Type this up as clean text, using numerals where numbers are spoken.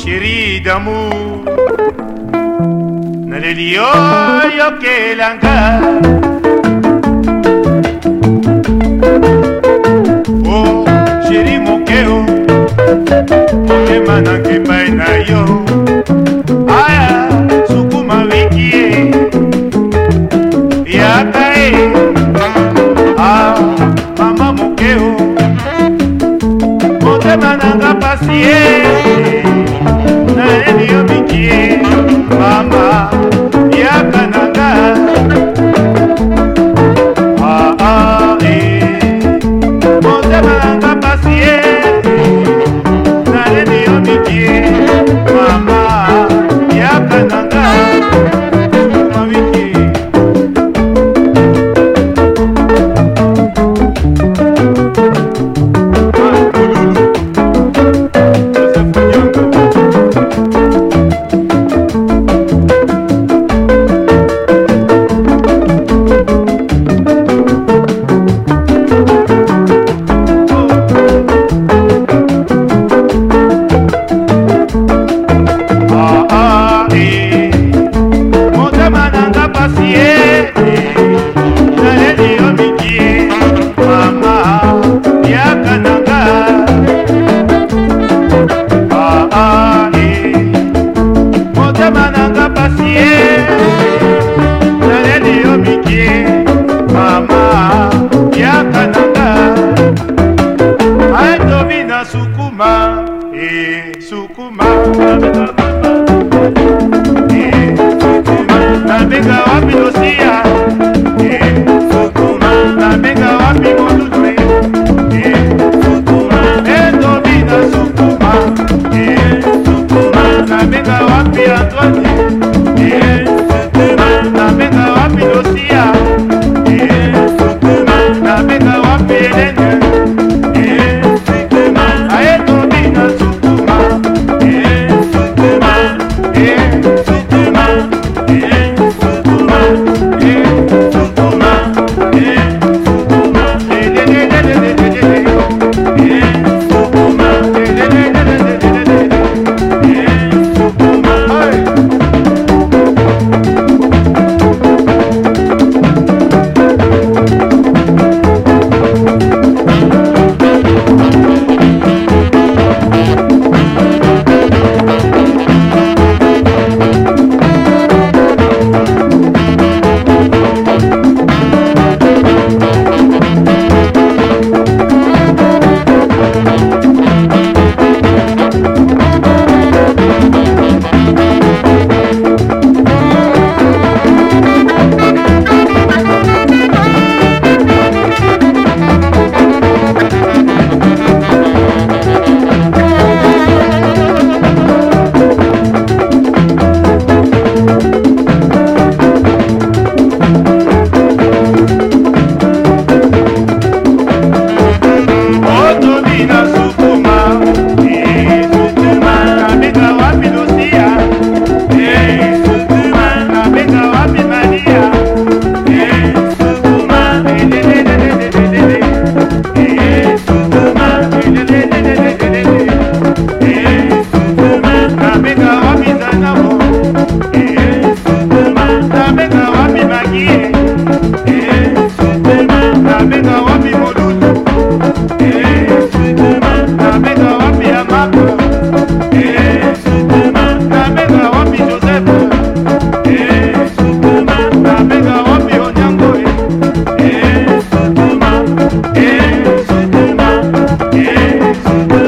chérie d'amour, naleli oyo kelanga. Oh chérie mokeo, motema nangepai na yo. Aya sukuma wikie yakae. Ah mama mokeo, motema nanga pasie naleli yo mikie. Mama yaka nanga. Motema nanga pasie naleli yo mikie. Mama yaka nanga. Sukuma, sukuma, nabega wapi dosia, sukuma, nabega wapi molutwe, sukuma, dobina sukuma, sukuma, nabega wapi Antoine, sukuma, nabega wapi dosia, sukuma, nabega wapi Helene. Sukuma,